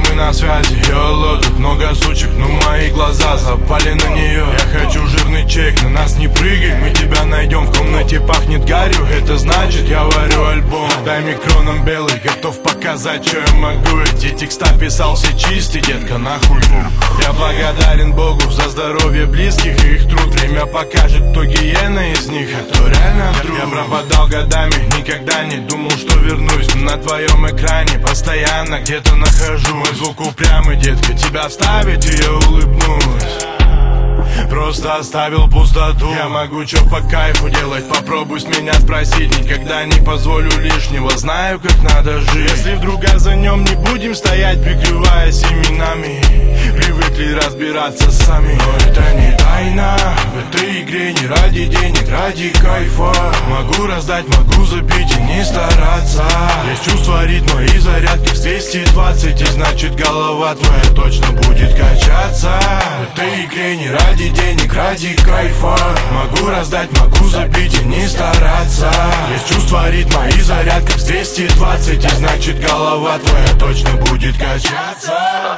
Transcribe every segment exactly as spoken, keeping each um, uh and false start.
мы на связи. Йоло, тут много сучек, но мои глаза запали на нее. Я хочу жирный чек, на нас не прыгай, мы тебя найдем. В комнате пахнет гарью, это значит я варю альбом. Дай микроном белый, готов показать, что я могу. Эти текста писал все чистый, детка, нахуй. Я благодарен Богу за здоровье близких и их труд. Время покажет, кто гиена из них, а кто реально друг. Я пропадал годами, никогда не думал, что вернусь. На твоем экране постоянно где-то нахожу. Мой звук упрямый, детка, тебя вставить и я улыбнусь. Просто оставил пустоту. Я могу чё по кайфу делать, попробуй с меня спросить. Никогда не позволю лишнего, знаю, как надо жить. Если вдруг за нем не будем стоять, прикрываясь именами. Привыкли разбираться сами, но это не тайна. В этой игре не ради денег, ради кайфа. Могу раздать, могу забить и не стараться. Есть чувство ритма и зарядки с двести двадцать, и значит голова твоя точно будет качаться. В этой игре не ради денег, ради кайфа. Могу раздать, могу забить и не стараться. Есть чувство ритма и зарядка с двести двадцать, и значит голова твоя точно будет качаться.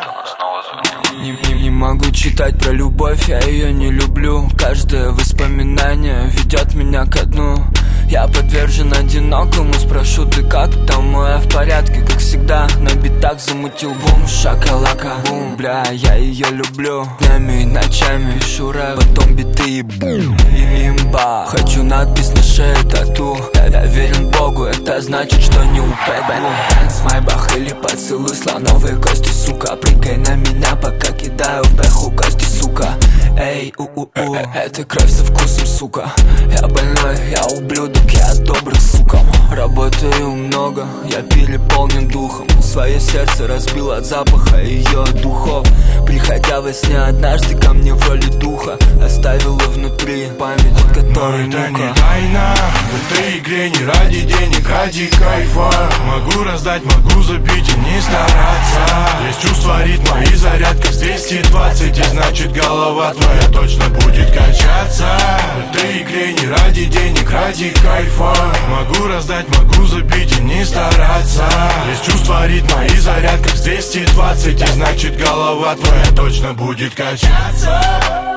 Не, не, не могу читать про любовь, я ее не люблю. Каждое воспоминание ведет меня ко дну. Я подвержен одинокому, спрошу, ты как там? Я в порядке, как всегда. На битах замутил бум, шакалака, бум. Бля, я ее люблю. Днями и ночами пишу рэп, потом биты и бум. И имба. Хочу надпись на шее, тату. Я, я верен Богу, это значит, что не упаду. Танц, майбах или поцелуй слоновые кости, сука. Прыгай на меня, пока кидаю в бэху кости, сука. Эй, у-у-у, это кровь со вкусом, сука. Я больной, я ублюдок, я добрый, сука. Работаю много, я переполнен духом. Свое сердце разбил от запаха ее духов. Приходя во сне однажды ко мне в роли духа, оставила внутри память, от которой это мука. не тайна, в этой игре не ради денег, ради кайфа. Могу раздать, могу забить и не стараться. Есть чувство ритма и зарядка с двести двадцать, и значит голова твоя точно будет качаться. В этой игре не ради денег, ради кайфа. Могу раздать, могу забить и не стараться. Есть чувство ритма и зарядка с двести двадцать, и значит голова твоя точно будет качаться.